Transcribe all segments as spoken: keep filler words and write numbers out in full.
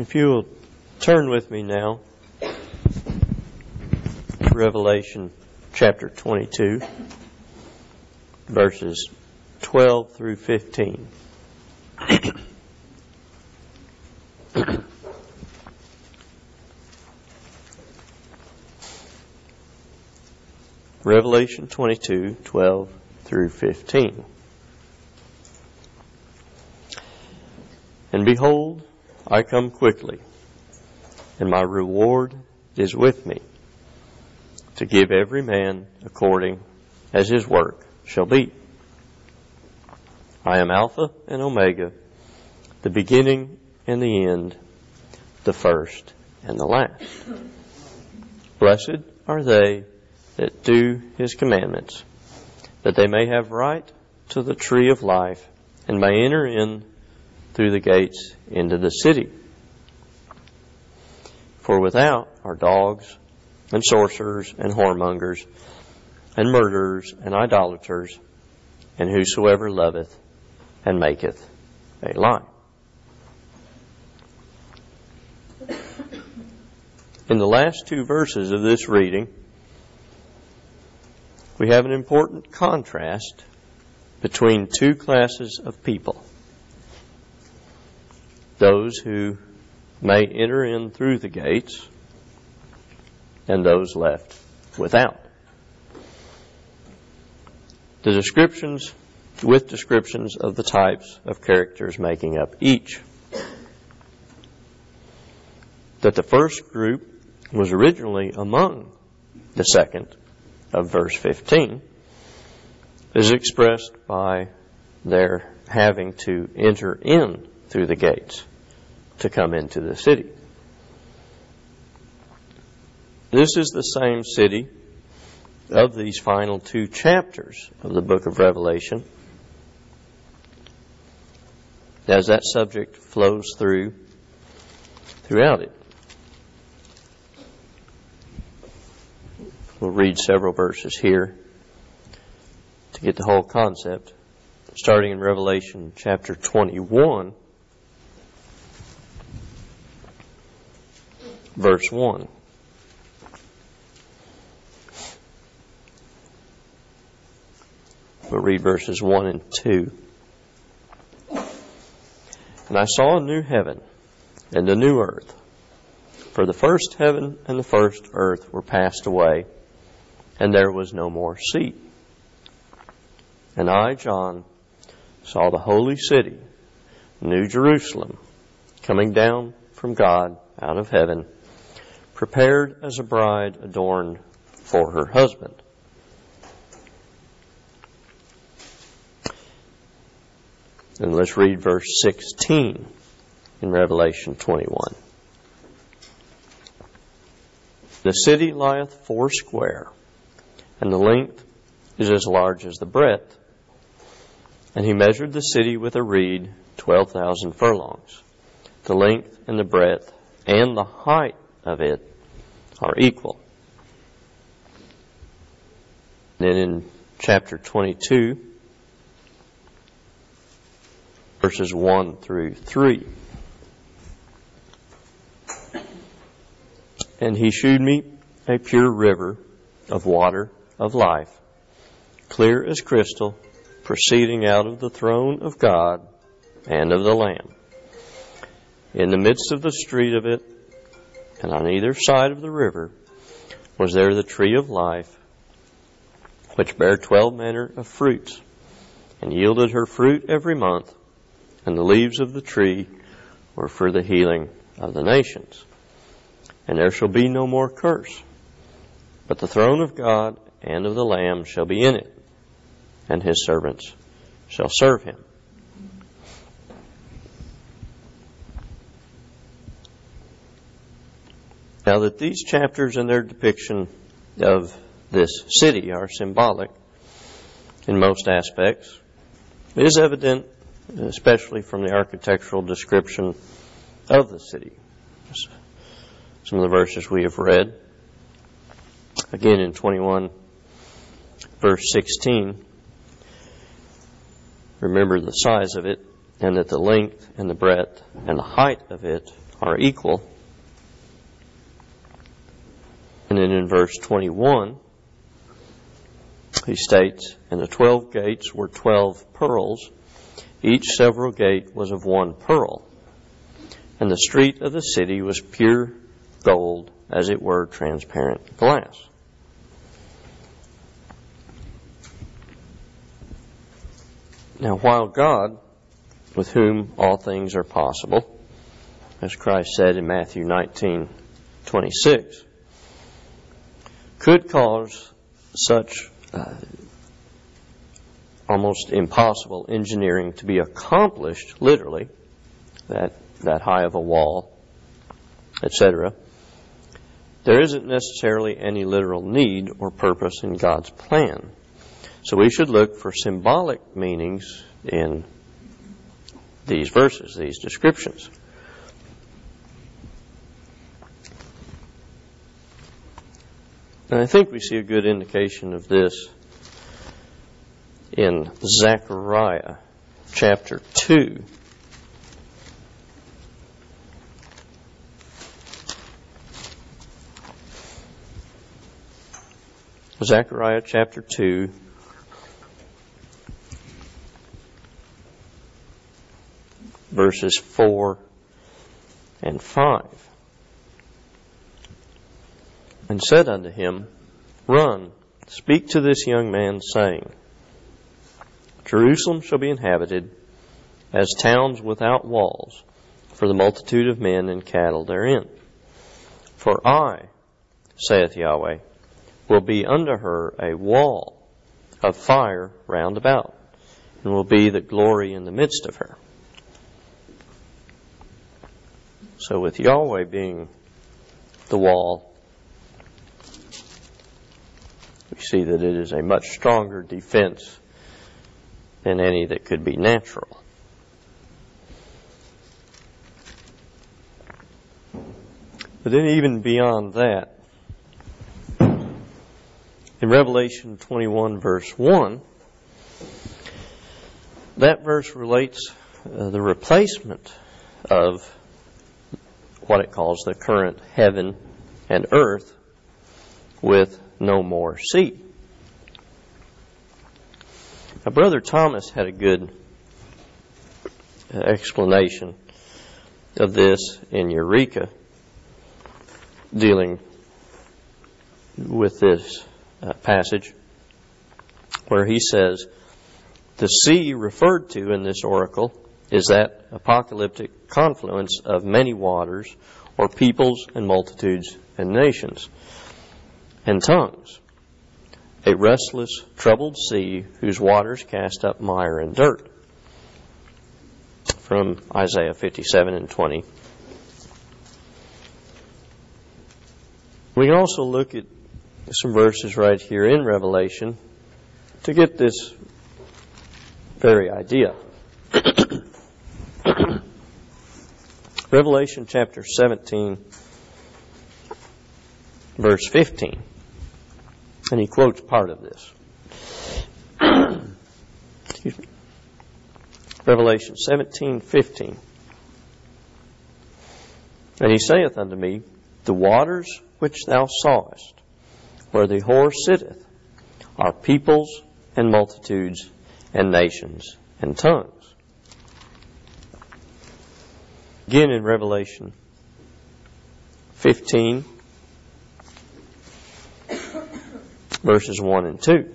If you will turn with me now to Revelation chapter twenty-two, verses twelve through fifteen. Revelation twenty-two, twelve through fifteen. And behold, I come quickly, and my reward is with me, to give every man according as his work shall be. I am Alpha and Omega, the beginning and the end, the first and the last. Blessed are they that do his commandments, that they may have right to the tree of life, and may enter in through the gates into the city. For without are dogs, and sorcerers, and whoremongers, and murderers, and idolaters, and whosoever loveth and maketh a lie. In the last two verses of this reading, we have an important contrast between two classes of people. Those who may enter in through the gates, and those left without. The descriptions, with descriptions of the types of characters making up each. That the first group was originally among the second of verse fifteen is expressed by their having to enter in through the gates to come into the city. This is the same city of these final two chapters of the book of Revelation, as that subject flows through throughout it. We'll read several verses here to get the whole concept, starting in Revelation chapter twenty-one, verse one. We'll read verses one and two. And I saw a new heaven and a new earth, for the first heaven and the first earth were passed away, and there was no more sea. And I, John, saw the holy city, New Jerusalem, coming down from God out of heaven, prepared as a bride adorned for her husband. And let's read verse sixteen in Revelation twenty-one. The city lieth foursquare, and the length is as large as the breadth. And he measured the city with a reed, twelve thousand furlongs. The length and the breadth and the height of it are equal. Then in chapter twenty-two, verses one through three. And he shewed me a pure river of water of life, clear as crystal, proceeding out of the throne of God and of the Lamb. In the midst of the street of it, and on either side of the river, was there the tree of life, which bare twelve manner of fruits, and yielded her fruit every month, and the leaves of the tree were for the healing of the nations. And there shall be no more curse, but the throne of God and of the Lamb shall be in it, and his servants shall serve him. Now that these chapters and their depiction of this city are symbolic in most aspects, it is evident, especially from the architectural description of the city. Some of the verses we have read. Again in twenty-one, verse sixteen, remember the size of it, and that the length and the breadth and the height of it are equal. And then in verse twenty-one, he states, "And the twelve gates were twelve pearls. Each several gate was of one pearl. And the street of the city was pure gold, as it were transparent glass." Now, while God, with whom all things are possible, as Christ said in Matthew nineteen twenty-six, could cause such uh, almost impossible engineering to be accomplished, literally, that, that high of a wall, et cetera, there isn't necessarily any literal need or purpose in God's plan. So we should look for symbolic meanings in these verses, these descriptions. And I think we see a good indication of this in Zechariah chapter two. Zechariah chapter two, verses four and five. "And said unto him, Run, speak to this young man, saying, Jerusalem shall be inhabited as towns without walls, for the multitude of men and cattle therein. For I, saith Yahweh, will be unto her a wall of fire round about, and will be the glory in the midst of her." So with Yahweh being the wall, we see that it is a much stronger defense than any that could be natural. But then even beyond that, in Revelation twenty-one, verse one, that verse relates uh, the replacement of what it calls the current heaven and earth with no more sea. Now, Brother Thomas had a good explanation of this in Eureka, dealing with this uh, passage, where he says, the sea referred to in this oracle is that apocalyptic confluence of many waters, or peoples and multitudes and nations and tongues, a restless, troubled sea whose waters cast up mire and dirt. From Isaiah fifty-seven and twenty. We can also look at some verses right here in Revelation to get this very idea. Revelation chapter seventeen, verse fifteen. And he quotes part of this. Excuse me. Revelation seventeen fifteen. "And he saith unto me, The waters which thou sawest, where the whore sitteth, are peoples and multitudes and nations and tongues." Again in Revelation fifteen, verses one and two.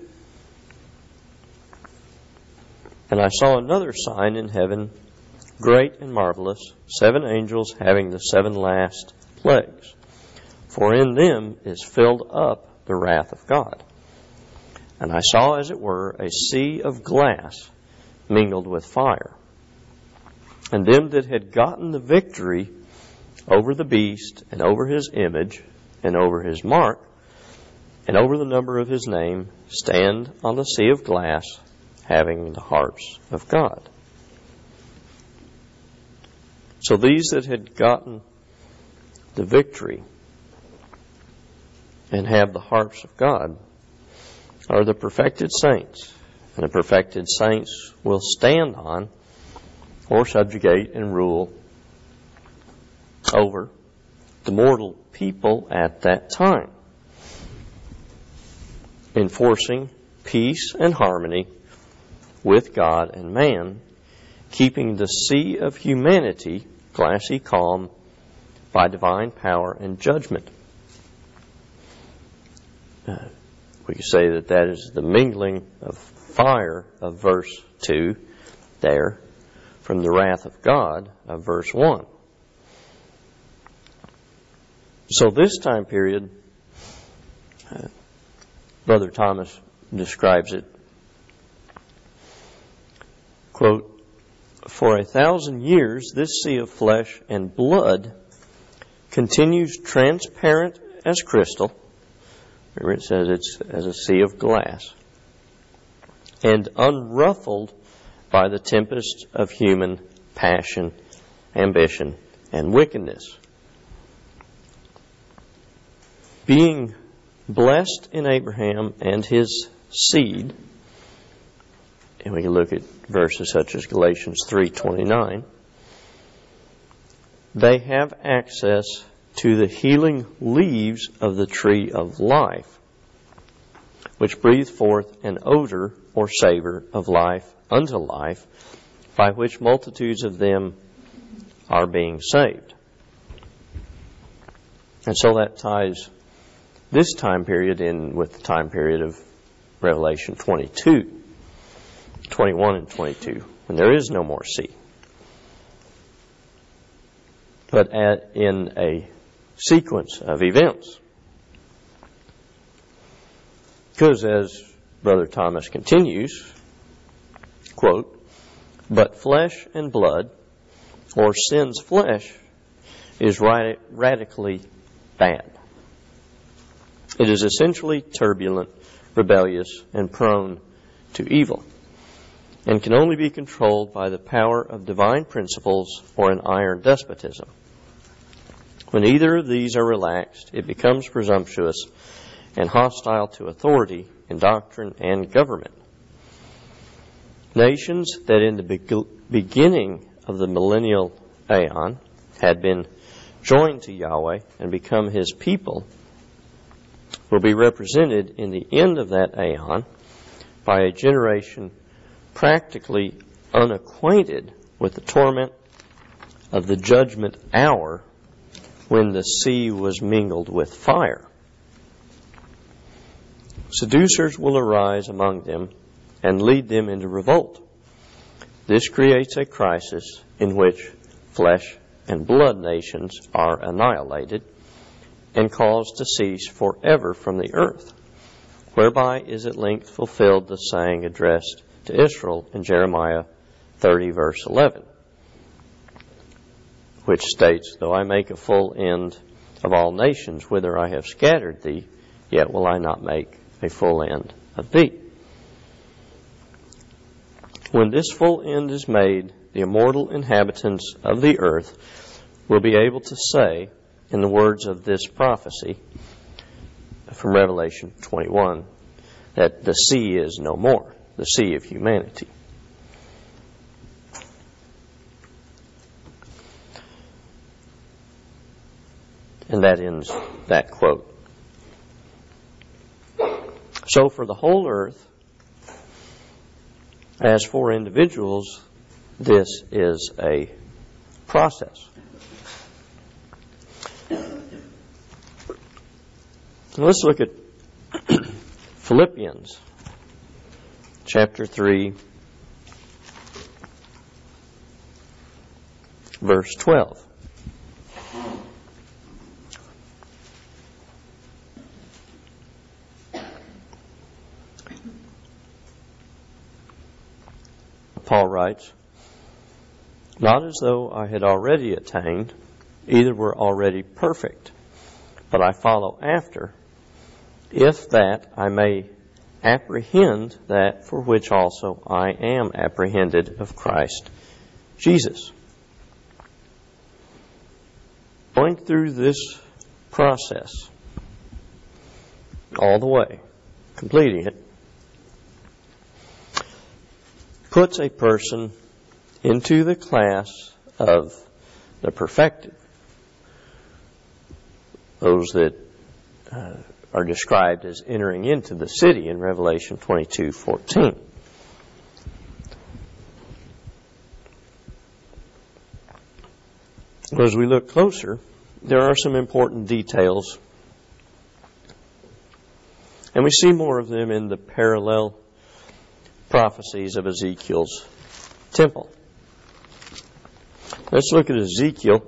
"And I saw another sign in heaven, great and marvelous, seven angels having the seven last plagues. For in them is filled up the wrath of God. And I saw, as it were, a sea of glass mingled with fire. And them that had gotten the victory over the beast, and over his image, and over his mark, and over the number of his name, stand on the sea of glass, having the harps of God." So these that had gotten the victory and have the harps of God are the perfected saints. And the perfected saints will stand on or subjugate and rule over the mortal people at that time, enforcing peace and harmony with God and man, keeping the sea of humanity glassy calm by divine power and judgment. Uh, we could say that that is the mingling of fire of verse two there from the wrath of God of verse one. So this time period, uh, Brother Thomas describes it, quote, "For a thousand years this sea of flesh and blood continues transparent as crystal." Remember, it says it's as a sea of glass, and unruffled by the tempest of human passion, ambition, and wickedness. Being blessed in Abraham and his seed, and we can look at verses such as Galatians three twenty-nine, they have access to the healing leaves of the tree of life, which breathe forth an odor or savor of life unto life, by which multitudes of them are being saved. And so that ties this time period in with the time period of Revelation twenty-two, twenty-one and twenty-two, when there is no more sea. But at, in a sequence of events. Because as Brother Thomas continues, quote, "But flesh and blood, or sin's flesh, is rad- radically bad. It is essentially turbulent, rebellious, and prone to evil, and can only be controlled by the power of divine principles or an iron despotism. When either of these are relaxed, it becomes presumptuous and hostile to authority in doctrine and government. Nations that in the be- beginning of the millennial aeon had been joined to Yahweh and become His people will be represented in the end of that aeon by a generation practically unacquainted with the torment of the judgment hour when the sea was mingled with fire. Seducers will arise among them and lead them into revolt. This creates a crisis in which flesh and blood nations are annihilated and caused to cease forever from the earth, whereby is at length fulfilled the saying addressed to Israel in Jeremiah thirty, verse eleven, which states, "Though I make a full end of all nations, whither I have scattered thee, yet will I not make a full end of thee." When this full end is made, the immortal inhabitants of the earth will be able to say, in the words of this prophecy from Revelation twenty-one, that the sea is no more, the sea of humanity. And that ends that quote. So for the whole earth, as for individuals, this is a process. Let's look at Philippians chapter three, verse twelve. Paul writes, "Not as though I had already attained, either were already perfect, but I follow after, if that I may apprehend that for which also I am apprehended of Christ Jesus." Going through this process all the way, completing it, puts a person into the class of the perfected, those that uh, are described as entering into the city in Revelation twenty-two fourteen. As we look closer, there are some important details, and we see more of them in the parallel prophecies of Ezekiel's temple. Let's look at Ezekiel.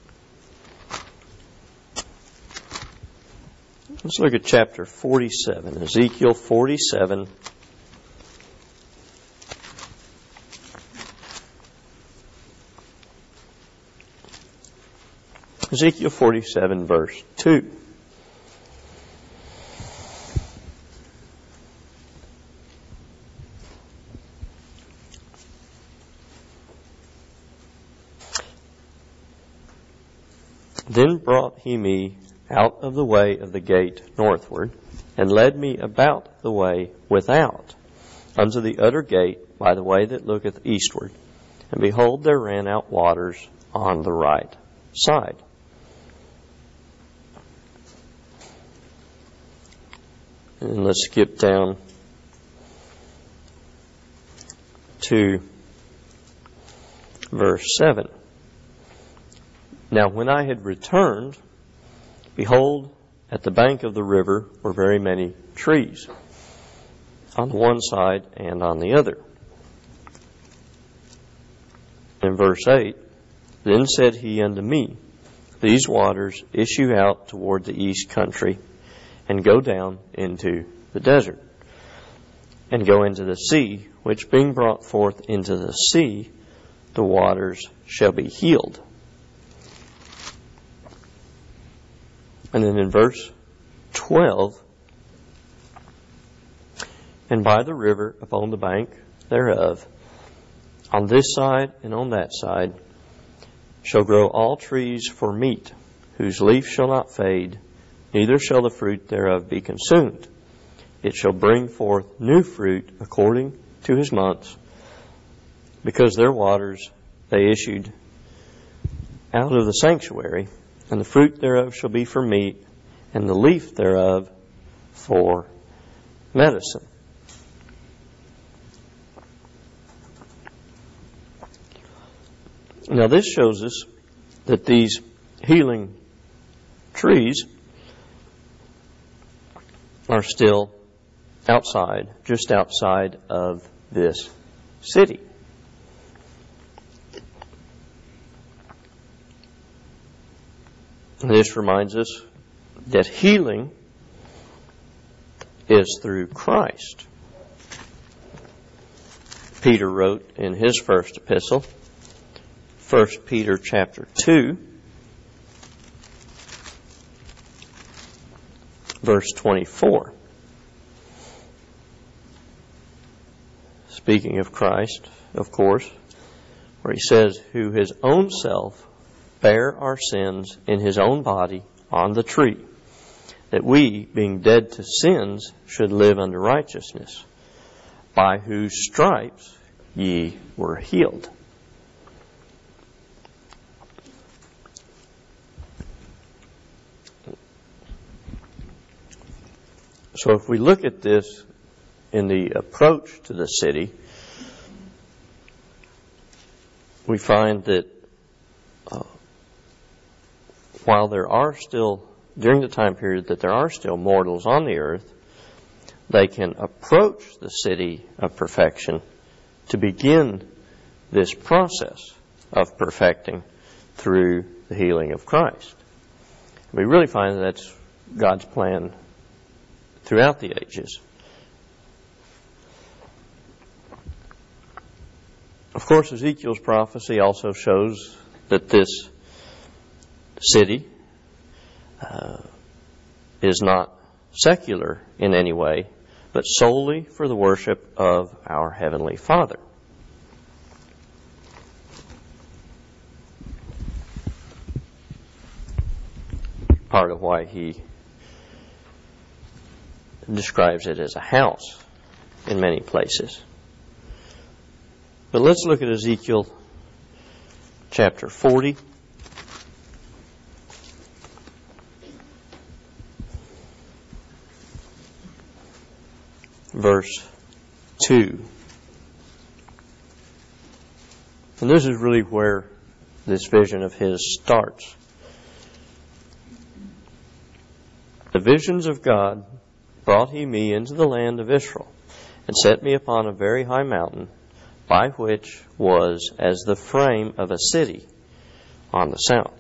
Let's look at chapter forty-seven, Ezekiel forty-seven. Ezekiel forty-seven, verse two. Then brought he me out of the way of the gate northward, and led me about the way without, unto the utter gate by the way that looketh eastward. And behold, there ran out waters on the right side. And let's skip down to verse seven. Now when I had returned, behold, at the bank of the river were very many trees, on the one side and on the other. In verse eight, then said he unto me, these waters issue out toward the east country, and go down into the desert, and go into the sea, which being brought forth into the sea, the waters shall be healed. And then in verse twelve, and by the river upon the bank thereof, on this side and on that side, shall grow all trees for meat, whose leaf shall not fade, neither shall the fruit thereof be consumed. It shall bring forth new fruit according to his months, because their waters they issued out of the sanctuary, and the fruit thereof shall be for meat, and the leaf thereof for medicine. Now this shows us that these healing trees are still outside, just outside of this city. This reminds us that healing is through Christ. Peter wrote in his first epistle, First Peter chapter two, verse twenty-four. Speaking of Christ, of course, where he says, who his own self bare our sins in his own body on the tree, that we, being dead to sins, should live unto righteousness, by whose stripes ye were healed. So if we look at this in the approach to the city, we find that uh, while there are still, during the time period that there are still mortals on the earth, they can approach the city of perfection to begin this process of perfecting through the healing of Christ. We really find that that's God's plan throughout the ages. Of course, Ezekiel's prophecy also shows that this city uh, is not secular in any way, but solely for the worship of our Heavenly Father. Part of why he describes it as a house in many places. But let's look at Ezekiel chapter forty. verse two. And this is really where this vision of his starts. The visions of God brought he me into the land of Israel, and set me upon a very high mountain, by which was as the frame of a city on the south.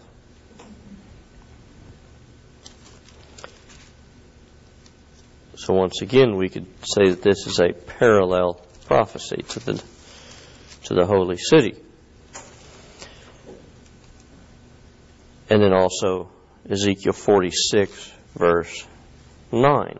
So once again, we could say that this is a parallel prophecy to the to the holy city. And then also Ezekiel forty-six, verse nine.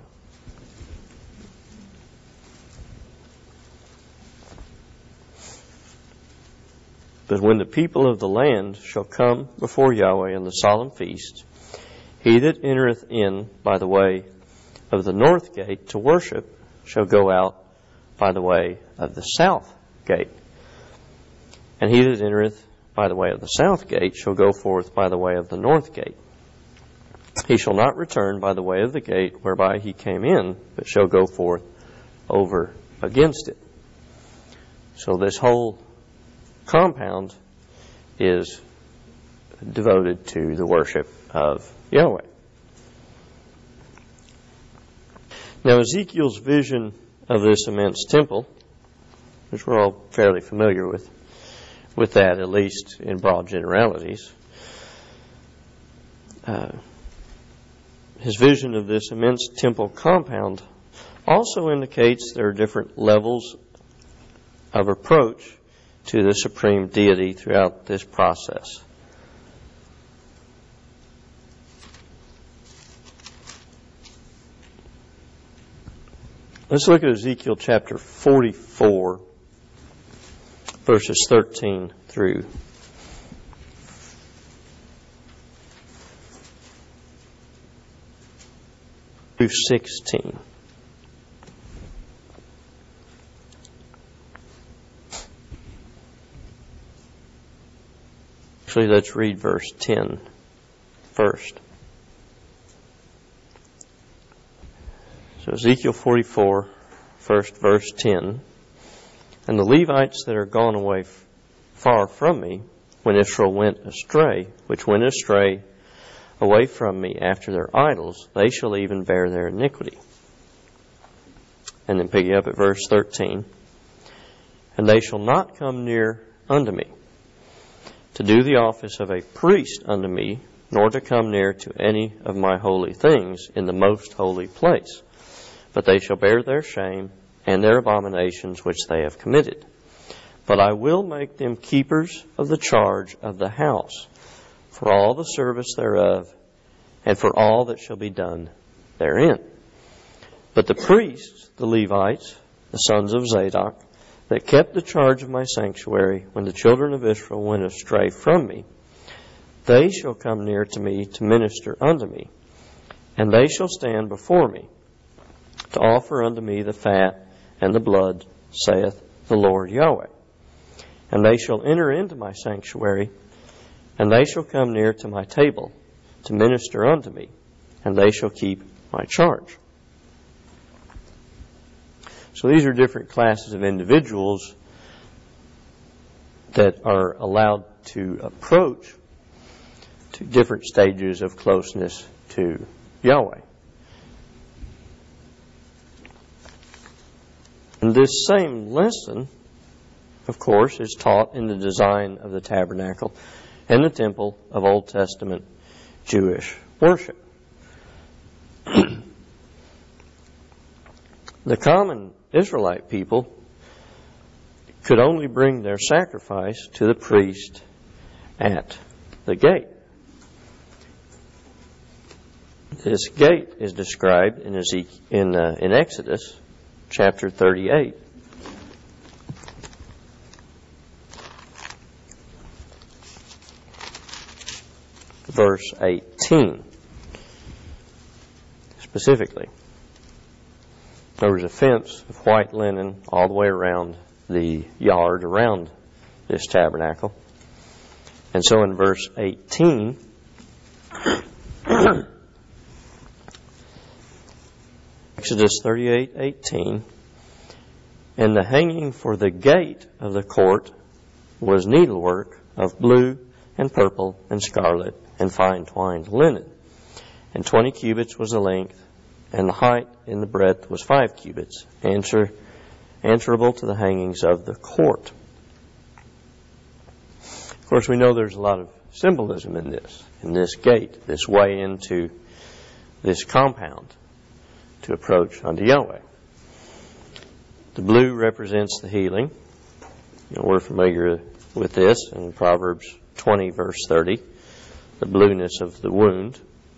But when the people of the land shall come before Yahweh in the solemn feast, he that entereth in by the way of the north gate to worship shall go out by the way of the south gate. And he that entereth by the way of the south gate shall go forth by the way of the north gate. He shall not return by the way of the gate whereby he came in, but shall go forth over against it. So this whole compound is devoted to the worship of Yahweh. Now, Ezekiel's vision of this immense temple, which we're all fairly familiar with, with that, at least in broad generalities, uh, his vision of this immense temple compound also indicates there are different levels of approach to the supreme deity throughout this process. Let's look at Ezekiel chapter forty-four, verses thirteen through through sixteen. Actually, let's read verse ten first. So Ezekiel forty-four, first verse ten. And the Levites that are gone away f- far from me, when Israel went astray, which went astray away from me after their idols, they shall even bear their iniquity. And then picking up at verse thirteen. And they shall not come near unto me, to do the office of a priest unto me, nor to come near to any of my holy things in the most holy place. But they shall bear their shame and their abominations which they have committed. But I will make them keepers of the charge of the house, for all the service thereof, and for all that shall be done therein. But the priests, the Levites, the sons of Zadok, that kept the charge of my sanctuary when the children of Israel went astray from me, they shall come near to me to minister unto me, and they shall stand before me, to offer unto me the fat and the blood, saith the Lord Yahweh. And they shall enter into my sanctuary, and they shall come near to my table, to minister unto me, and they shall keep my charge. So these are different classes of individuals that are allowed to approach to different stages of closeness to Yahweh. And this same lesson, of course, is taught in the design of the tabernacle and the temple of Old Testament Jewish worship. The common Israelite people could only bring their sacrifice to the priest at the gate. This gate is described in Ezekiel, in, uh, in Exodus chapter thirty-eight. Verse eighteen. Specifically, there was a fence of white linen all the way around the yard around this tabernacle. And so in verse eighteen, Exodus thirty-eight eighteen, And the hanging for the gate of the court was needlework of blue and purple and scarlet and fine twined linen. And twenty cubits was the length, and the height in the breadth was five cubits, answer, answerable to the hangings of the court. Of course, we know there's a lot of symbolism in this, in this gate, this way into this compound to approach unto Yahweh. The blue represents the healing. You know, we're familiar with this in Proverbs twenty, verse thirty, the blueness of the wound.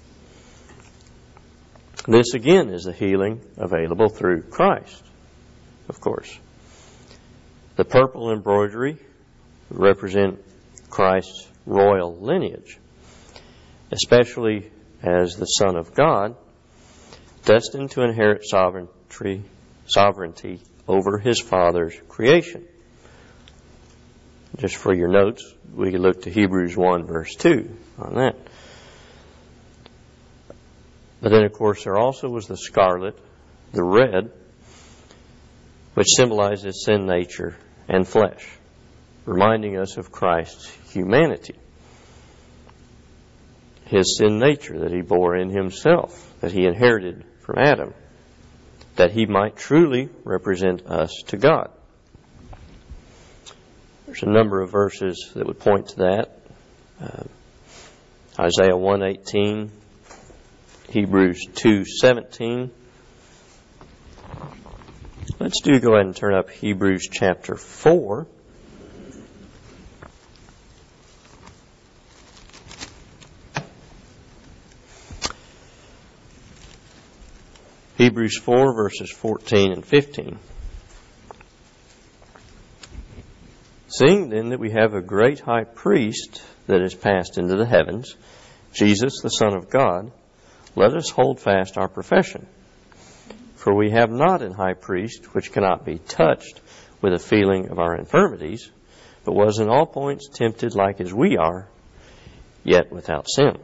This again is the healing available through Christ, of course. The purple embroidery represent Christ's royal lineage, especially as the Son of God, destined to inherit sovereignty, sovereignty over His Father's creation. Just for your notes, we could look to Hebrews one, verse two on that. But then, of course, there also was the scarlet, the red, which symbolizes sin nature and flesh, reminding us of Christ's humanity. His sin nature that He bore in Himself, that He inherited from Adam, that He might truly represent us to God. There's a number of verses that would point to that. Uh, Isaiah one eighteen, Hebrews two seventeen. Let's do go ahead and turn up Hebrews chapter four. Hebrews four, verses fourteen and fifteen. Seeing then that we have a great high priest that is passed into the heavens, Jesus, the Son of God, let us hold fast our profession. For we have not an high priest which cannot be touched with a feeling of our infirmities, but was in all points tempted like as we are, yet without sin.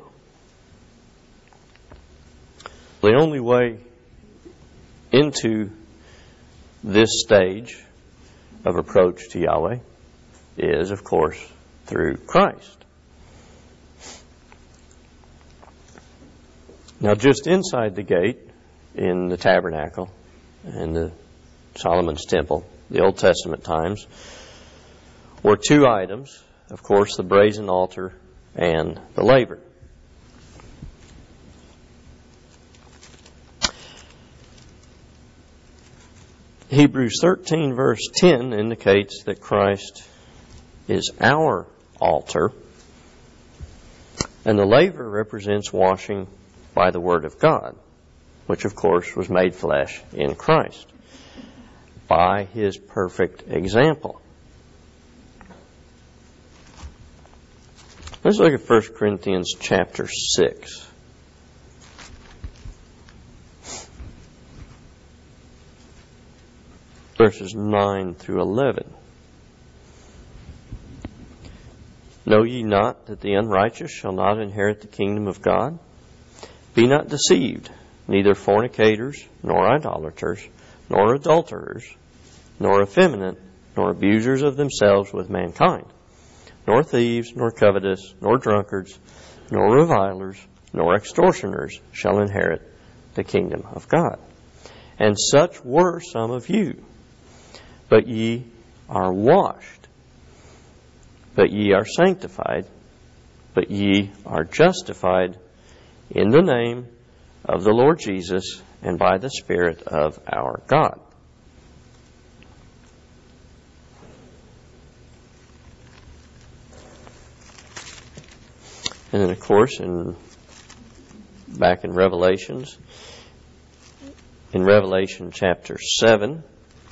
The only way into this stage of approach to Yahweh is, of course, through Christ. Now, just inside the gate in the tabernacle and the Solomon's temple, the Old Testament times, were two items, of course, the brazen altar and the laver. Hebrews thirteen, verse ten indicates that Christ is our altar, and the laver represents washing by the Word of God, which of course was made flesh in Christ by His perfect example. Let's look at First Corinthians chapter six. Verses nine through eleven. Know ye not that the unrighteous shall not inherit the kingdom of God? Be not deceived, neither fornicators, nor idolaters, nor adulterers, nor effeminate, nor abusers of themselves with mankind, nor thieves, nor covetous, nor drunkards, nor revilers, nor extortioners shall inherit the kingdom of God. And such were some of you. But ye are washed, but ye are sanctified, but ye are justified in the name of the Lord Jesus and by the Spirit of our God. And then, of course, in back in Revelations, in Revelation chapter seven,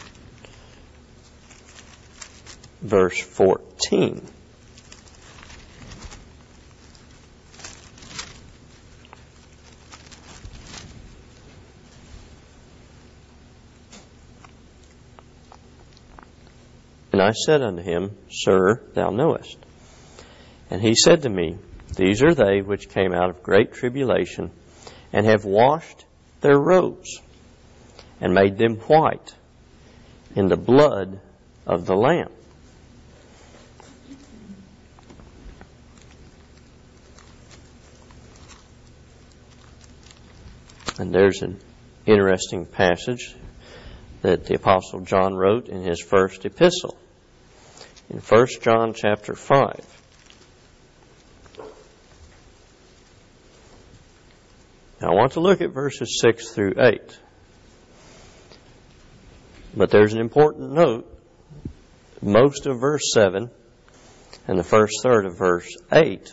verse fourteen. And I said unto him, Sir, thou knowest. And he said to me, These are they which came out of great tribulation, and have washed their robes, and made them white in the blood of the Lamb. And there's an interesting passage that the Apostle John wrote in his first epistle. In First John chapter five. Now I want to look at verses six through eight. But there's an important note. Most of verse seven and the first third of verse eight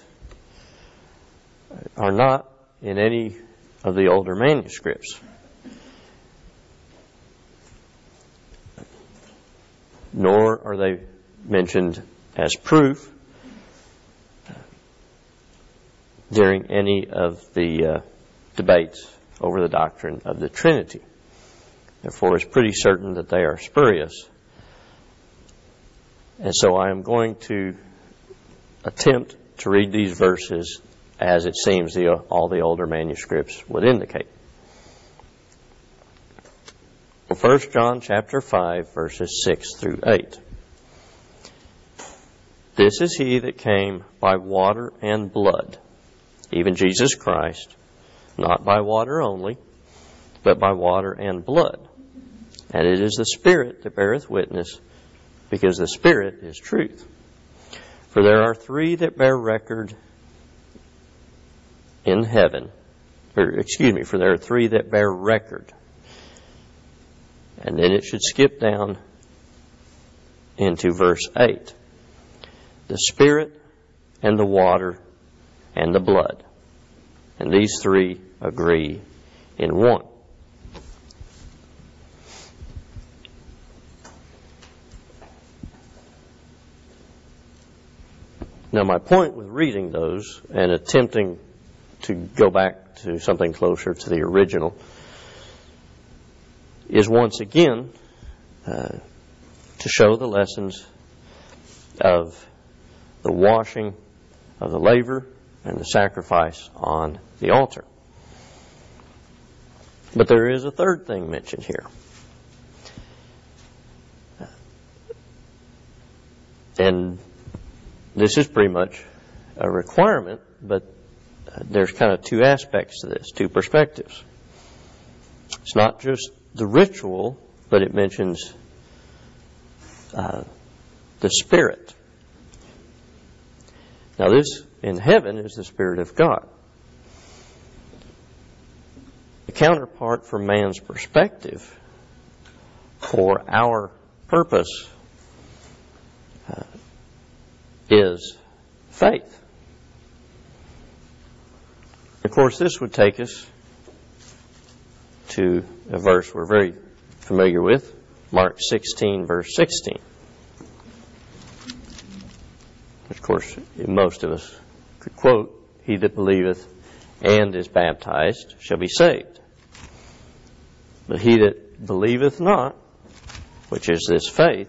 are not in any of the older manuscripts. Nor are they mentioned as proof during any of the uh, debates over the doctrine of the Trinity. Therefore, it's pretty certain that they are spurious. And so I am going to attempt to read these verses as it seems the, all the older manuscripts would indicate. First John chapter five, verses six through eight. This is he that came by water and blood, even Jesus Christ, not by water only, but by water and blood. And it is the Spirit that beareth witness, because the Spirit is truth. For there are three that bear record in heaven, or excuse me, for there are three that bear record. And then it should skip down into verse eight. The Spirit and the water and the blood. And these three agree in one. Now my point with reading those and attempting to go back to something closer to the original is once again uh, to show the lessons of the washing of the laver and the sacrifice on the altar. But there is a third thing mentioned here. And this is pretty much a requirement, but there's kind of two aspects to this, two perspectives. It's not just the ritual, but it mentions uh, the Spirit. Now this in heaven is the Spirit of God. The counterpart from man's perspective for our purpose uh, is faith. Of course, this would take us to a verse we're very familiar with, Mark sixteen, verse sixteen. Of course, most of us could quote, "He that believeth and is baptized shall be saved. But he that believeth not," which is this faith,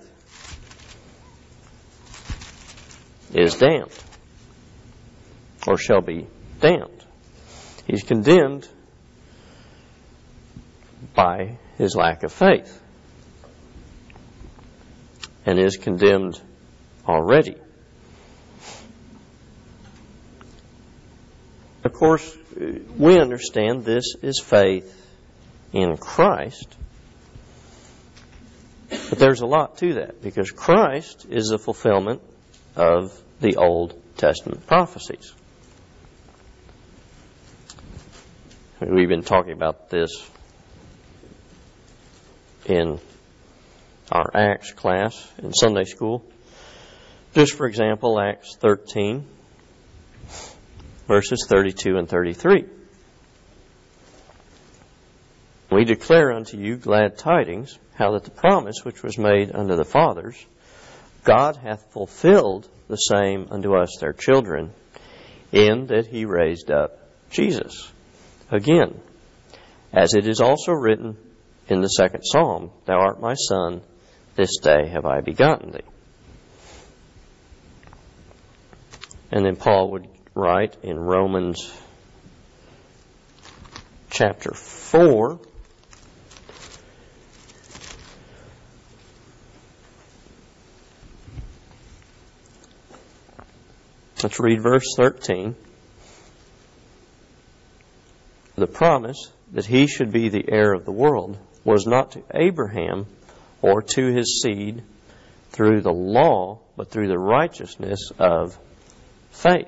"is damned," or shall be damned. He's condemned by his lack of faith, and is condemned already. Of course, we understand this is faith in Christ, but there's a lot to that, because Christ is the fulfillment of the Old Testament prophecies. We've been talking about this in our Acts class in Sunday school. Just for example, Acts thirteen, verses thirty-two and thirty-three. "We declare unto you glad tidings, how that the promise which was made unto the fathers, God hath fulfilled the same unto us their children, in that he raised up Jesus. Again, as it is also written in the second psalm, Thou art my son, this day have I begotten thee." And then Paul would write in Romans chapter four, Let's read verse thirteen. The promise that he should be the heir of the world was not to Abraham or to his seed through the law, but through the righteousness of faith.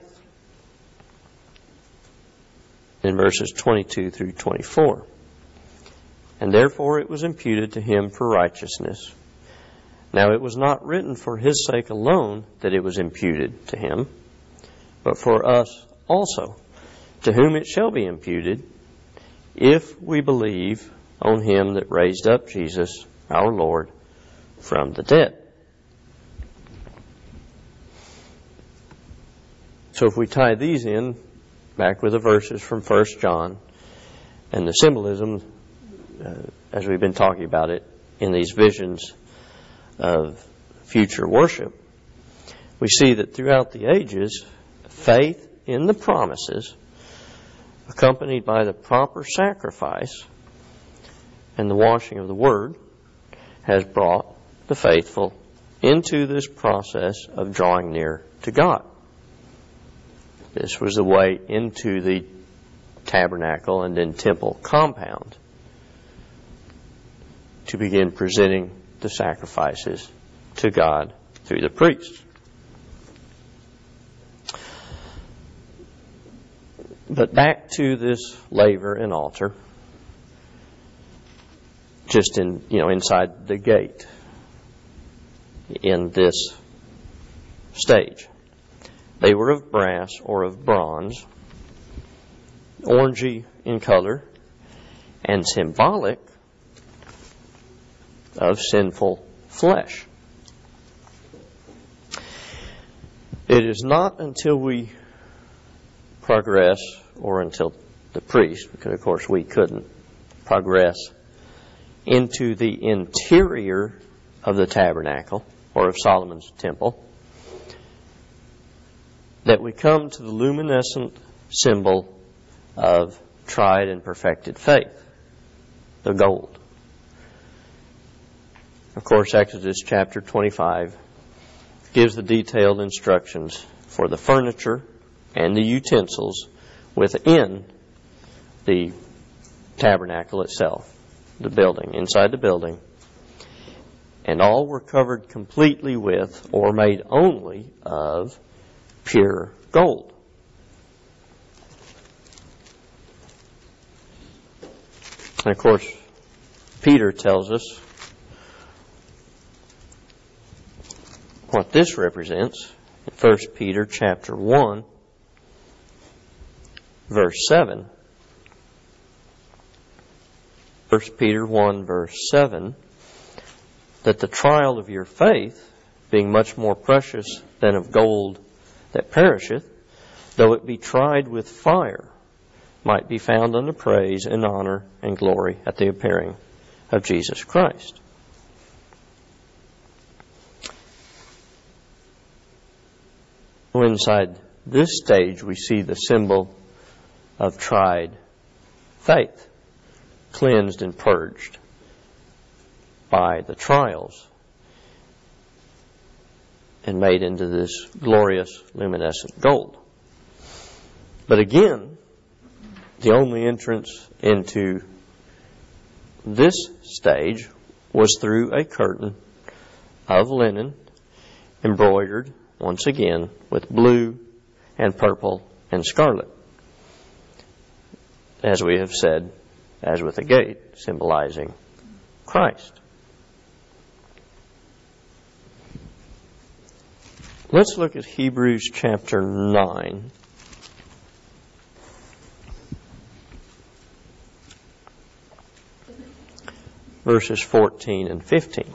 In verses twenty-two through twenty-four. And therefore it was imputed to him for righteousness. Now it was not written for his sake alone that it was imputed to him, but for us also, to whom it shall be imputed, if we believe on him that raised up Jesus, our Lord, from the dead. So if we tie these in, back with the verses from First John, and the symbolism, uh, as we've been talking about it, in these visions of future worship, we see that throughout the ages, faith in the promises, accompanied by the proper sacrifice and the washing of the Word, has brought the faithful into this process of drawing near to God. This was the way into the tabernacle and then temple compound to begin presenting the sacrifices to God through the priests. But back to this laver and altar, just in, you know, inside the gate in this stage. They were of brass or of bronze, orangey in color, and symbolic of sinful flesh. It is not until we progress, or until the priest, because of course we couldn't progress, into the interior of the tabernacle, or of Solomon's temple, that we come to the luminescent symbol of tried and perfected faith, the gold. Of course, Exodus chapter twenty-five gives the detailed instructions for the furniture and the utensils within the tabernacle itself, the building, inside the building. And all were covered completely with, or made only of, pure gold. And of course, Peter tells us what this represents in First Peter chapter one, verse seven. First Peter one, verse seven, that the trial of your faith, being much more precious than of gold that perisheth, though it be tried with fire, might be found unto praise and honor and glory at the appearing of Jesus Christ. Inside this stage, we see the symbol of tried faith, cleansed and purged by the trials and made into this glorious luminescent gold. But again, the only entrance into this stage was through a curtain of linen embroidered, once again, with blue and purple and scarlet. As we have said, as with a gate, symbolizing Christ. Let's look at Hebrews chapter nine. Verses fourteen and fifteen.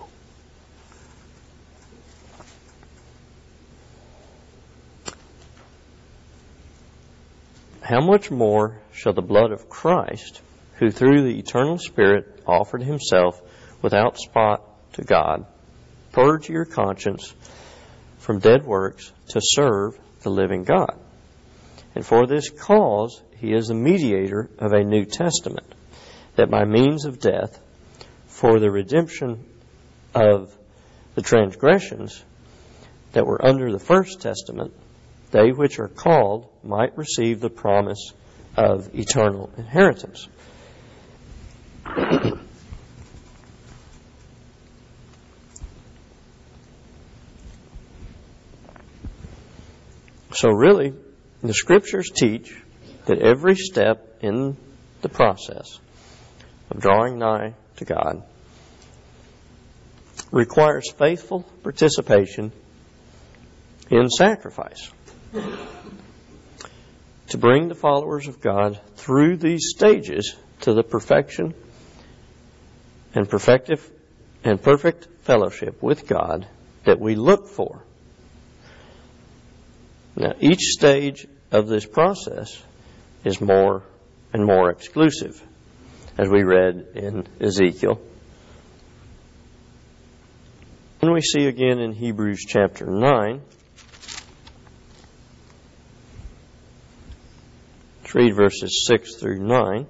How much more shall the blood of Christ, who through the eternal Spirit offered himself without spot to God, purge your conscience from dead works to serve the living God? And for this cause he is the mediator of a new testament, that by means of death, for the redemption of the transgressions that were under the first testament, they which are called might receive the promise of eternal inheritance. So really, the Scriptures teach that every step in the process of drawing nigh to God requires faithful participation in sacrifice to bring the followers of God through these stages to the perfection and perfective and perfect fellowship with God that we look for. Now, each stage of this process is more and more exclusive, as we read in Ezekiel. And we see again in Hebrews chapter nine. Let's read verses six through nine.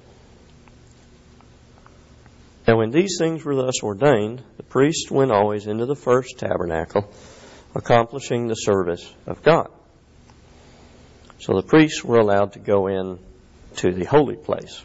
Now when these things were thus ordained, the priest went always into the first tabernacle, accomplishing the service of God. So the priests were allowed to go in to the holy place.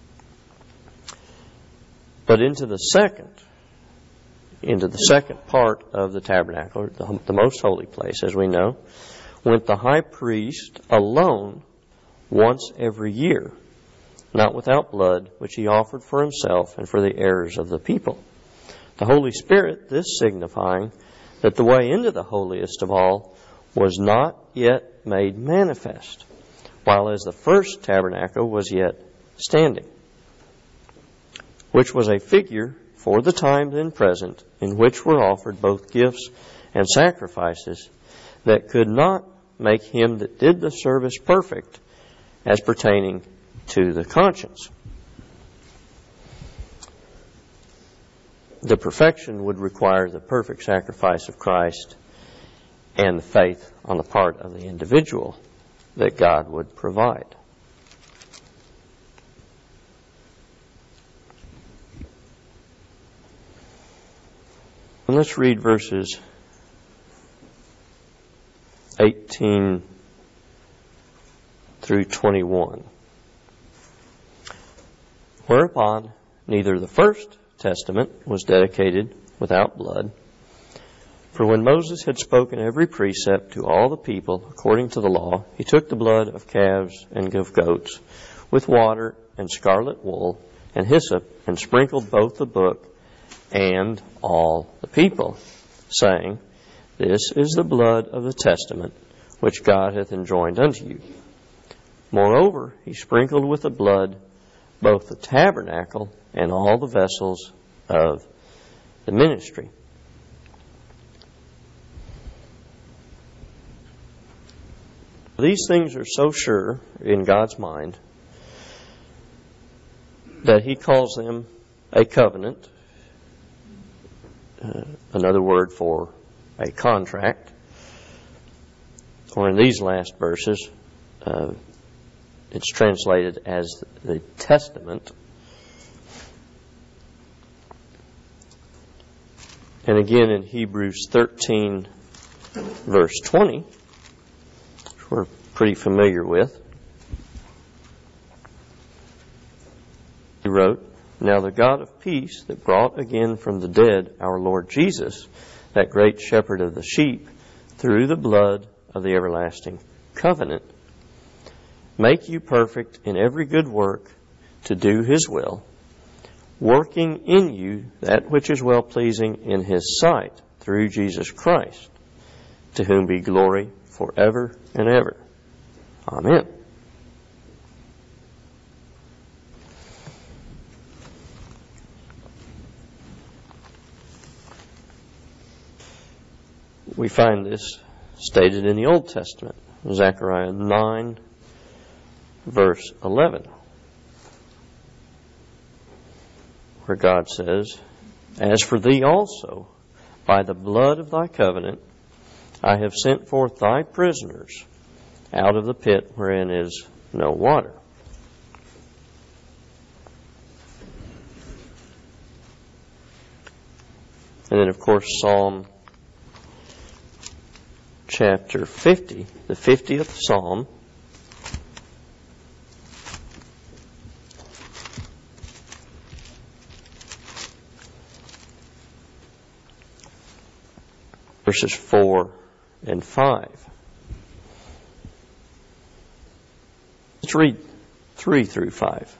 But into the second, into the second part of the tabernacle, the, the most holy place, as we know, went the high priest alone once every year, not without blood, which he offered for himself and for the errors of the people. The Holy Spirit, this signifying that the way into the holiest of all was not yet made manifest, while as the first tabernacle was yet standing, which was a figure for the time then present, in which were offered both gifts and sacrifices, that could not make him that did the service perfect, as pertaining to the conscience. The perfection would require the perfect sacrifice of Christ and the faith on the part of the individual that God would provide. And let's read verses eighteen through twenty-one. Whereupon neither the first testament was dedicated without blood, for when Moses had spoken every precept to all the people according to the law, he took the blood of calves and of goats with water and scarlet wool and hyssop, and sprinkled both the book and all the people, saying, This is the blood of the testament which God hath enjoined unto you. Moreover, he sprinkled with the blood both the tabernacle and all the vessels of the ministry. These things are so sure in God's mind that he calls them a covenant, uh, another word for a contract, or in these last verses, uh, it's translated as the testament. And again in Hebrews thirteen, verse twenty, which we're pretty familiar with, he wrote, Now the God of peace that brought again from the dead our Lord Jesus, that great shepherd of the sheep, through the blood of the everlasting covenant, make you perfect in every good work to do his will, working in you that which is well-pleasing in his sight, through Jesus Christ, to whom be glory forever and ever. Amen. We find this stated in the Old Testament, Zechariah nine, verse eleven, where God says, As for thee also, by the blood of thy covenant, I have sent forth thy prisoners out of the pit wherein is no water. And then, of course, Psalm chapter fifty, the fiftieth Psalm. Verses four and five. Let's read three through five.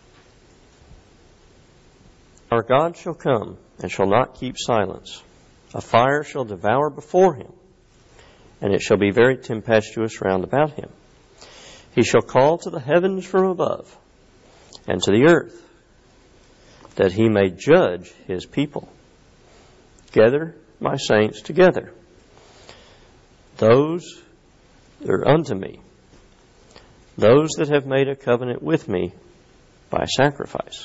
Our God shall come and shall not keep silence. A fire shall devour before him, and it shall be very tempestuous round about him. He shall call to the heavens from above, and to the earth, that he may judge his people. Gather my saints together, those that are unto me, those that have made a covenant with me by sacrifice.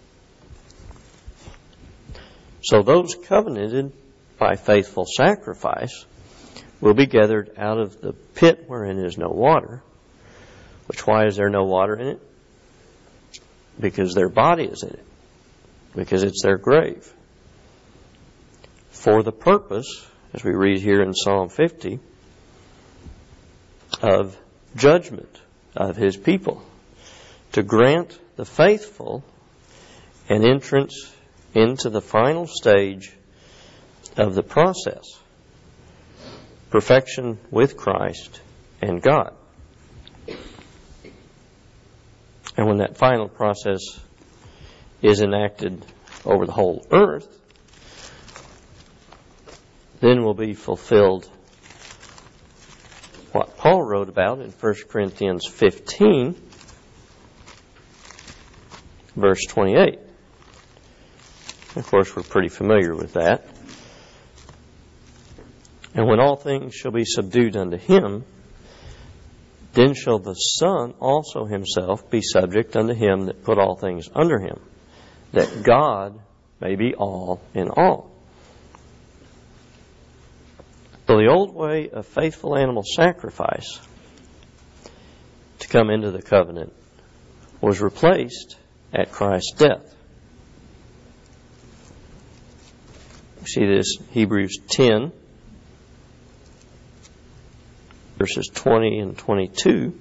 So those covenanted by faithful sacrifice will be gathered out of the pit wherein is no water. Which, why is there no water in it? Because their body is in it. Because it's their grave. For the purpose, as we read here in Psalm fifty, of judgment of his people, to grant the faithful an entrance into the final stage of the process, perfection with Christ and God. And when that final process is enacted over the whole earth, then will be fulfilled what Paul wrote about in First Corinthians fifteen, verse twenty-eight. Of course, we're pretty familiar with that. And when all things shall be subdued unto him, then shall the Son also himself be subject unto him that put all things under him, that God may be all in all. So the old way of faithful animal sacrifice to come into the covenant was replaced at Christ's death. We see this in Hebrews ten, verses twenty and twenty-two.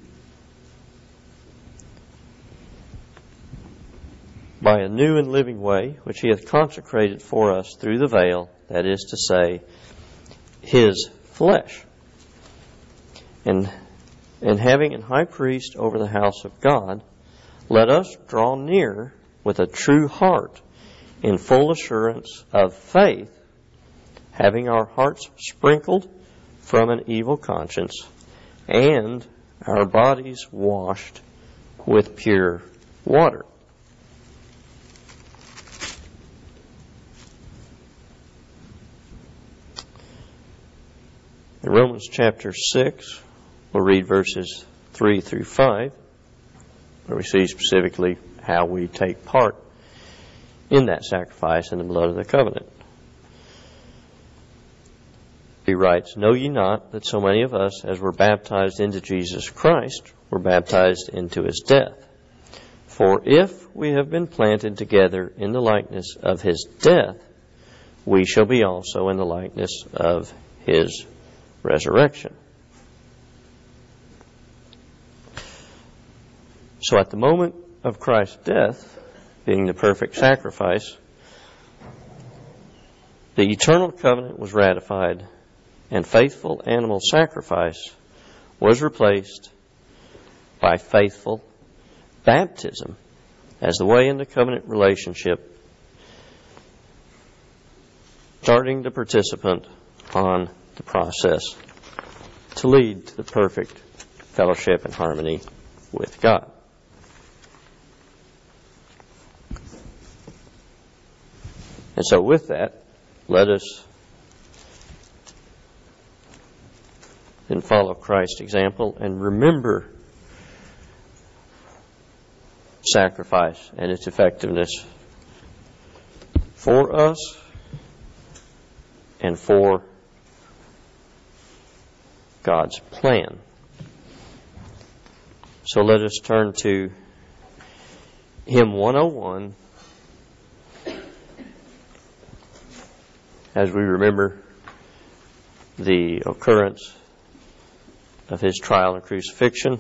By a new and living way, which he hath consecrated for us through the veil, that is to say, his flesh. And, and having an high priest over the house of God, let us draw near with a true heart, in full assurance of faith, having our hearts sprinkled from an evil conscience, and our bodies washed with pure water. In Romans chapter six, we'll read verses three through five, where we see specifically how we take part in that sacrifice in the blood of the covenant. He writes, Know ye not that so many of us as were baptized into Jesus Christ were baptized into his death? For if we have been planted together in the likeness of his death, we shall be also in the likeness of his resurrection. So at the moment of Christ's death, being the perfect sacrifice, the eternal covenant was ratified, and faithful animal sacrifice was replaced by faithful baptism as the way into covenant relationship, starting the participant on the process to lead to the perfect fellowship and harmony with God. And so with that, let us then follow Christ's example and remember sacrifice and its effectiveness for us and for God's plan. So let us turn to Hymn one oh one as we remember the occurrence of His trial and crucifixion.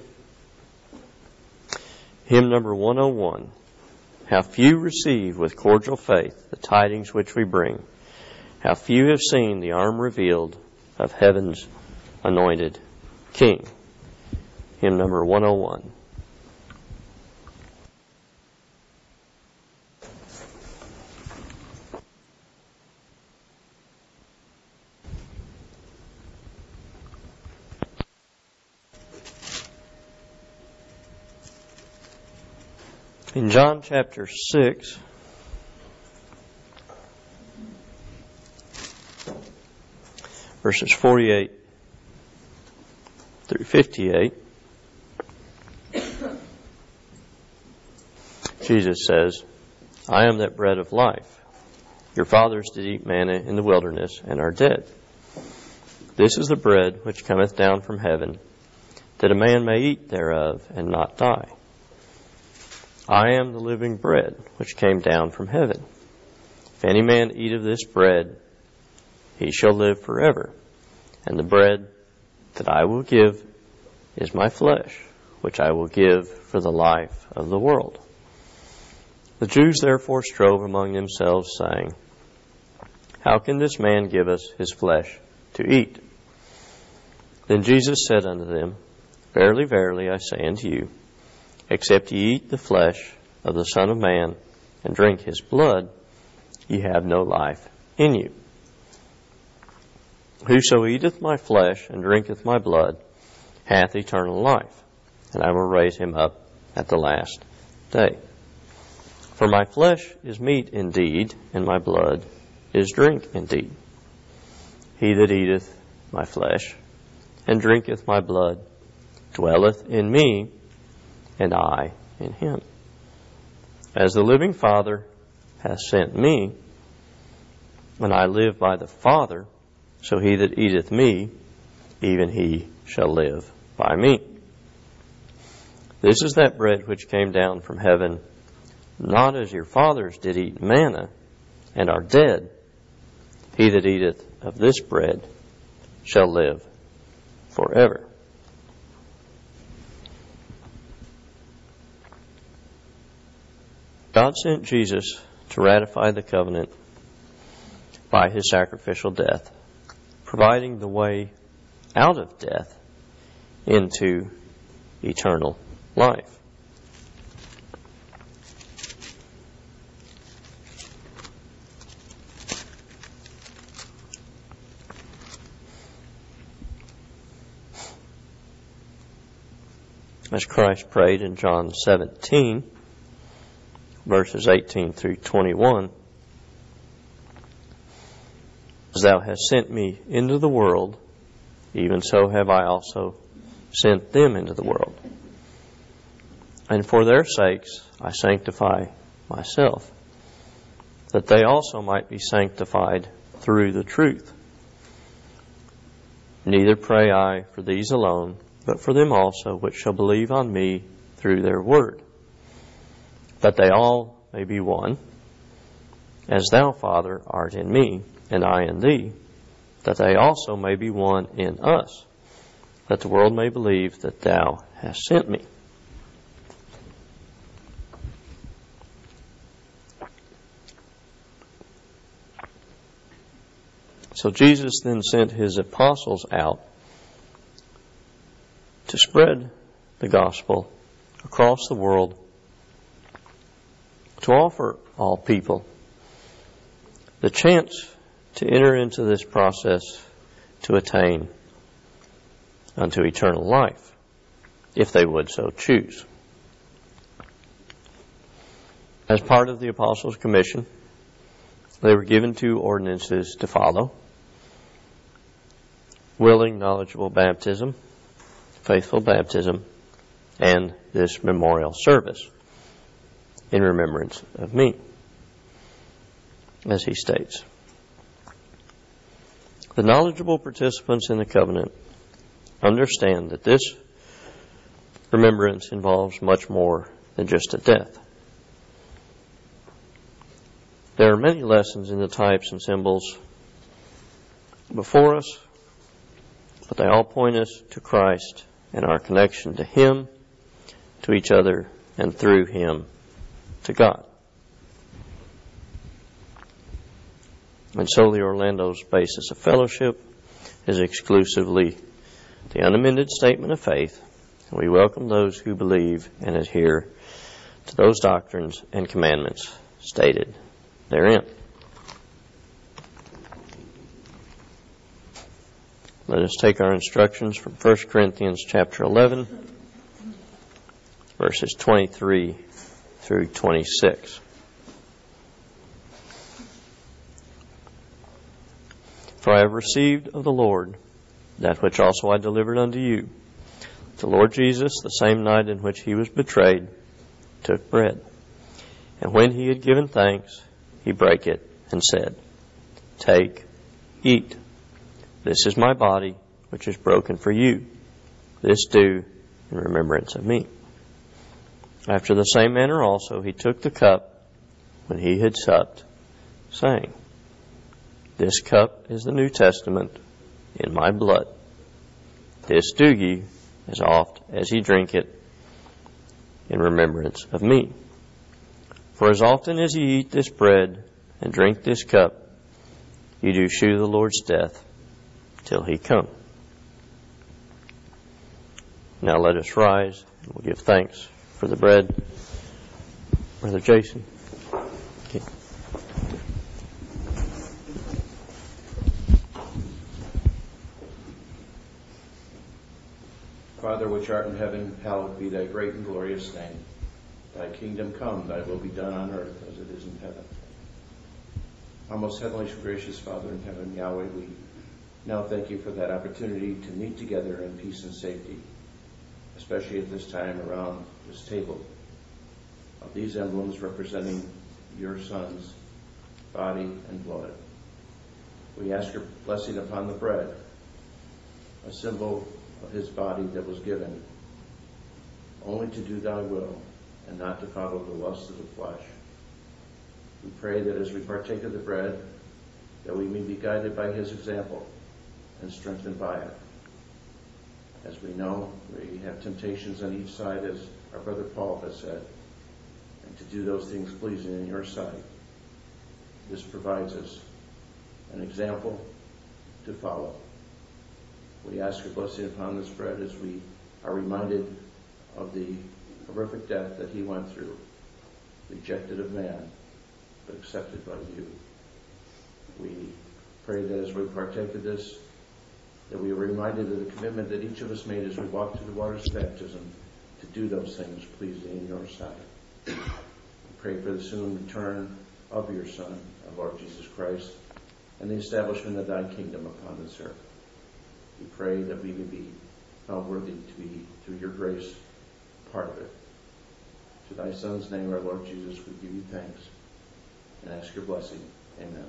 Hymn number one oh one. How few receive with cordial faith the tidings which we bring. How few have seen the arm revealed of heaven's anointed King. Hymn number one oh one. In John chapter six, verses forty-eight through fifty-eight, Jesus says, I am that bread of life. Your fathers did eat manna in the wilderness and are dead. This is the bread which cometh down from heaven, that a man may eat thereof and not die. I am the living bread which came down from heaven. If any man eat of this bread, he shall live forever. And the bread that I will give is my flesh, which I will give for the life of the world. The Jews therefore strove among themselves, saying, How can this man give us his flesh to eat? Then Jesus said unto them, Verily, verily, I say unto you, except ye eat the flesh of the Son of Man and drink his blood, ye have no life in you. Whoso eateth my flesh and drinketh my blood hath eternal life, and I will raise him up at the last day. For my flesh is meat indeed, and my blood is drink indeed. He that eateth my flesh and drinketh my blood dwelleth in me, and I in him. As the living Father hath sent me, and I live by the Father, so he that eateth me, even he shall live by me. This is that bread which came down from heaven, not as your fathers did eat manna, and are dead. He that eateth of this bread shall live forever. God sent Jesus to ratify the covenant by his sacrificial death, providing the way out of death into eternal life. As Christ prayed in John seventeen, verses eighteen through twenty-one, As thou hast sent me into the world, even so have I also sent them into the world. And for their sakes I sanctify myself, that they also might be sanctified through the truth. Neither pray I for these alone, but for them also which shall believe on me through their word, that they all may be one, as thou, Father, art in me, and I in thee, that they also may be one in us, that the world may believe that thou hast sent me. So Jesus then sent his apostles out to spread the gospel across the world, to offer all people the chance to enter into this process to attain unto eternal life, if they would so choose. As part of the Apostles' Commission, they were given two ordinances to follow: willing, knowledgeable baptism, faithful baptism, and this memorial service in remembrance of me, as he states. The knowledgeable participants in the covenant understand that this remembrance involves much more than just a death. There are many lessons in the types and symbols before us, but they all point us to Christ and our connection to Him, to each other, and through Him to God. And so the Orlando's basis of fellowship is exclusively the unamended statement of faith, and we welcome those who believe and adhere to those doctrines and commandments stated therein. Let us take our instructions from First Corinthians chapter eleven, verses twenty-three through twenty-six. For I have received of the Lord that which also I delivered unto you. The Lord Jesus, the same night in which He was betrayed, took bread. And when He had given thanks, He brake it and said, Take, eat. This is my body, which is broken for you. This do in remembrance of me. After the same manner also He took the cup when He had supped, saying, This cup is the New Testament in my blood. This do ye as oft as ye drink it in remembrance of me. For as often as ye eat this bread and drink this cup, ye do shew the Lord's death till He come. Now let us rise and we'll give thanks for the bread. Brother Jason. Okay. Father, which art in heaven, hallowed be thy great and glorious name. Thy kingdom come, thy will be done on earth as it is in heaven. Our most heavenly, gracious Father in heaven, Yahweh, we now thank you for that opportunity to meet together in peace and safety, especially at this time around this table of these emblems representing your Son's body and blood. We ask your blessing upon the bread, a symbol of His body that was given only to do thy will and not to follow the lusts of the flesh. We pray that as we partake of the bread, that we may be guided by His example and strengthened by it. As we know, we have temptations on each side, as our brother Paul has said, and to do those things pleasing in your sight. This provides us an example to follow. We ask your blessing upon this bread as we are reminded of the horrific death that He went through, rejected of man, but accepted by you. We pray that as we partake of this, that we are reminded of the commitment that each of us made as we walk through the waters of baptism to do those things pleasing in your sight. We pray for the soon return of your Son, our Lord Jesus Christ, and the establishment of thy kingdom upon this earth. We pray that we may be found worthy to be, through your grace, part of it. To thy Son's name, our Lord Jesus, we give you thanks and ask your blessing. Amen.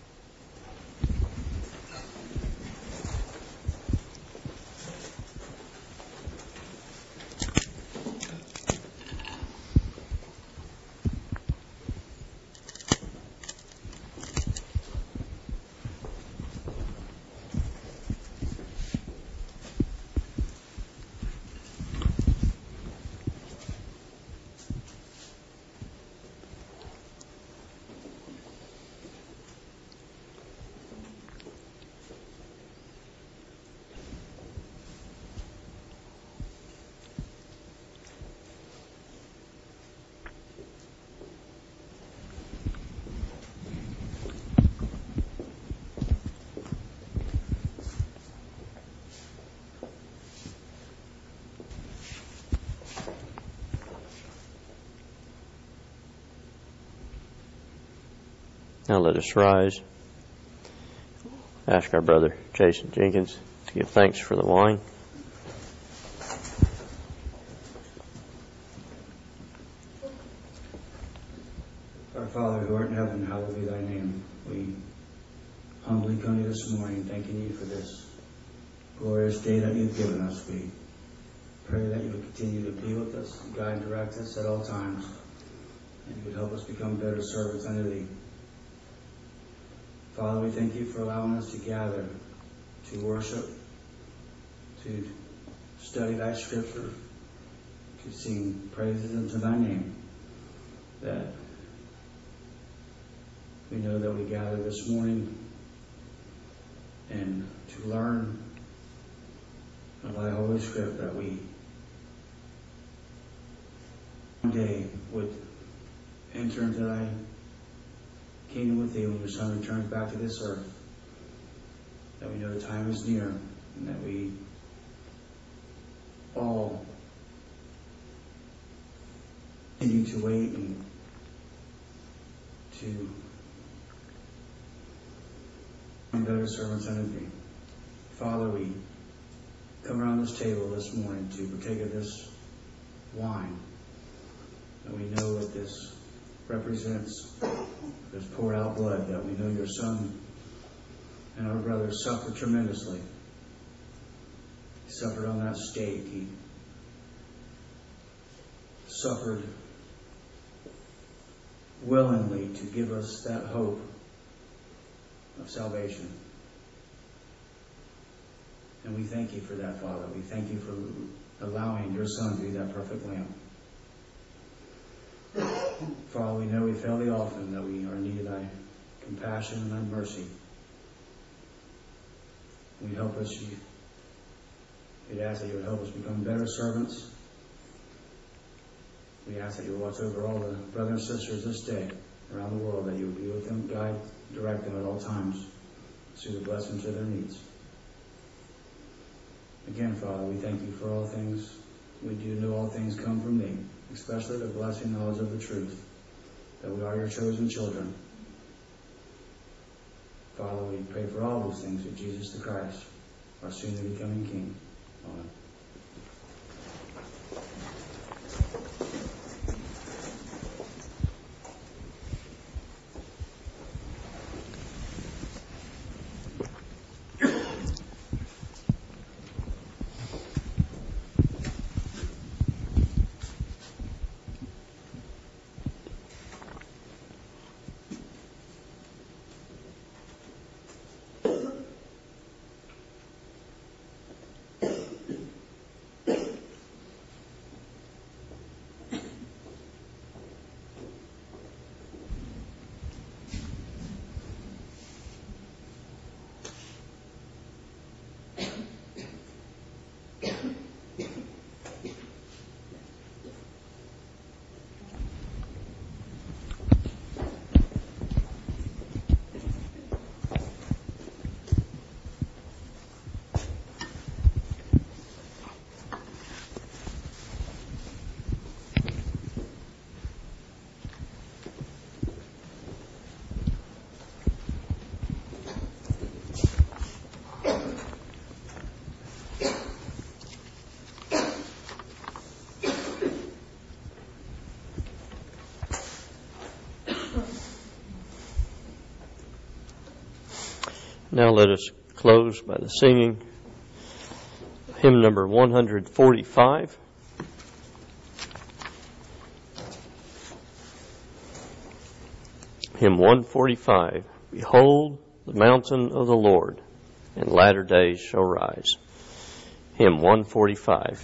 Now let us rise. Ask our brother Jason Jenkins to give thanks for the wine. Our Father who art in heaven, hallowed be thy name. We humbly come to you this morning thanking you for this glorious day that you've given us. We pray that you would continue to be with us, guide and direct us at all times, and you would help us become better servants unto thee. Father, we thank you for allowing us to gather to worship to study thy scripture, to sing praises unto thy name, that we know that we gather this morning and to learn of thy holy script, that we one day would enter into thy kingdom with thee when your Son returns back to this earth, that we know the time is near, and that we all continue to wait and to become better servants unto thee. Father, we come around this table this morning to partake of this wine, and we know what this represents, this poured out blood, that we know your Son and our brothers suffered tremendously. He suffered on that stake. He suffered willingly to give us that hope of salvation. And we thank you for that, Father. We thank you for allowing your Son to be that perfect Lamb. Father, we know we fail thee often, that we are in need of thy compassion and thy mercy. We help us, you, we'd ask that you would help us become better servants. We ask that you would watch over all the brothers and sisters this day around the world, that you would be with them, guide, direct them at all times, see the blessings of their needs. Again, Father, we thank you for all things. We do know all things come from thee, especially the blessing knowledge of the truth, that we are your chosen children. Father, we pray for all these things through Jesus the Christ, our soon-to-be coming King. Amen. Now let us close by the singing hymn number one forty-five. Hymn one forty-five. Behold the mountain of the Lord, and latter days shall rise. Hymn one forty-five.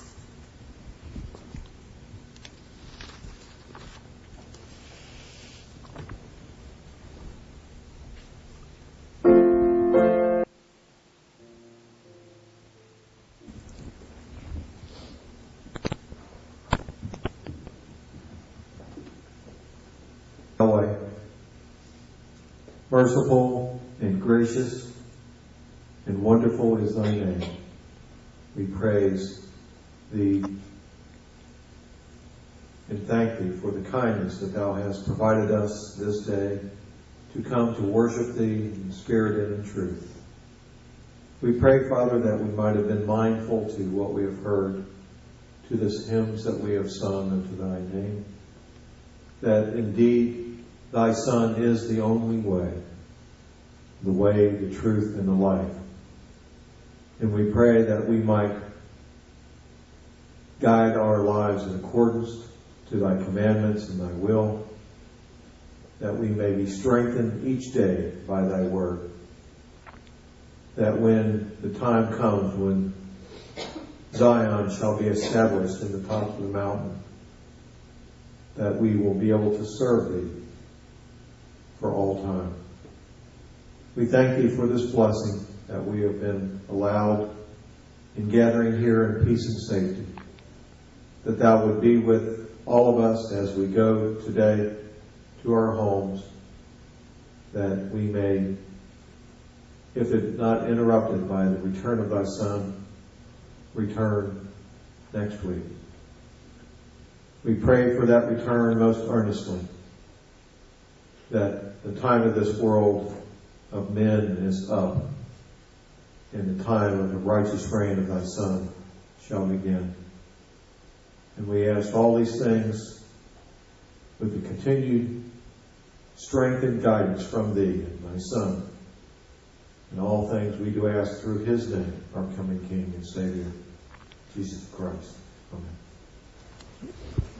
Yahweh, merciful and gracious and wonderful is thy name. We praise thee and thank thee for the kindness that thou hast provided us this day to come to worship thee in spirit and in truth. We pray, Father, that we might have been mindful to what we have heard, to the hymns that we have sung unto thy name, that indeed thy Son is the only way, the way, the truth, and the life. And we pray that we might guide our lives in accordance to thy commandments and thy will, that we may be strengthened each day by thy word, that when the time comes when Zion shall be established in the top of the mountain, that we will be able to serve thee for all time. We thank thee for this blessing that we have been allowed in gathering here in peace and safety, that thou would be with all of us as we go today to our homes, that we may, if it not interrupted by the return of thy Son, return next week. We pray for that return most earnestly, that the time of this world of men is up, and the time of the righteous reign of thy Son shall begin. And we ask all these things with the continued strength and guidance from thee and thy Son. And all things we do ask through his name, our coming King and Savior, Jesus Christ. Amen.